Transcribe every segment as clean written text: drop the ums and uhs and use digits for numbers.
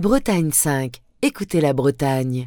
Bretagne 5. Écoutez la Bretagne.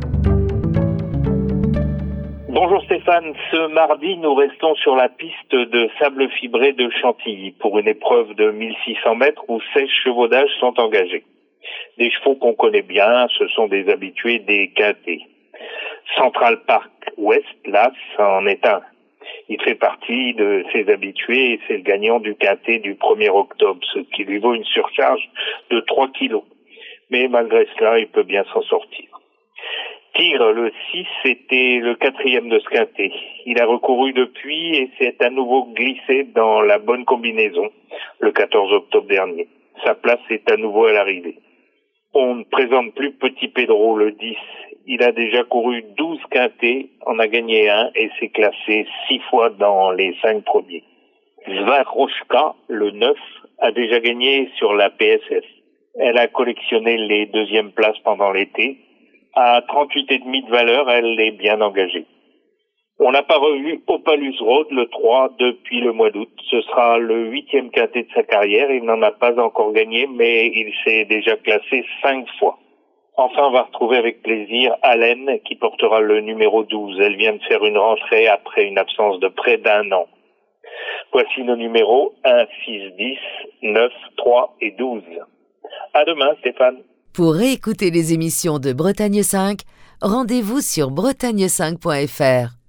Bonjour Stéphane, ce mardi nous restons sur la piste de sable fibré de Chantilly pour une épreuve de 1600 mètres où 16 chevaux d'âge sont engagés. Des chevaux qu'on connaît bien, ce sont des habitués des quintés. Central Park West, là, en est un. Il fait partie de ces habitués et c'est le gagnant du quintet du 1er octobre, ce qui lui vaut une surcharge de 3 kilos. Mais malgré cela, il peut bien s'en sortir. Tigre, le 6, était le 4e de ce quintet. Il a recouru depuis et s'est à nouveau glissé dans la bonne combinaison le 14 octobre dernier. Sa place est à nouveau à l'arrivée. On ne présente plus Petit Pedro, le 10. Il a déjà couru 12 quintets, en a gagné un et s'est classé 6 fois dans les 5 premiers. Svarochka, le 9, a déjà gagné sur la PSS. Elle a collectionné les deuxièmes places pendant l'été. À 38,5 de valeur, elle est bien engagée. On n'a pas revu Opalus Road, le 3, depuis le mois d'août. Ce sera le 8e quintet de sa carrière. Il n'en a pas encore gagné, mais il s'est déjà classé 5 fois. Enfin, on va retrouver avec plaisir Allen, qui portera le numéro 12. Elle vient de faire une rentrée après une absence de près d'un an. Voici nos numéros 1, 6, 10, 9, 3 et 12. À demain, Stéphane. Pour réécouter les émissions de Bretagne 5, rendez-vous sur bretagne5.fr.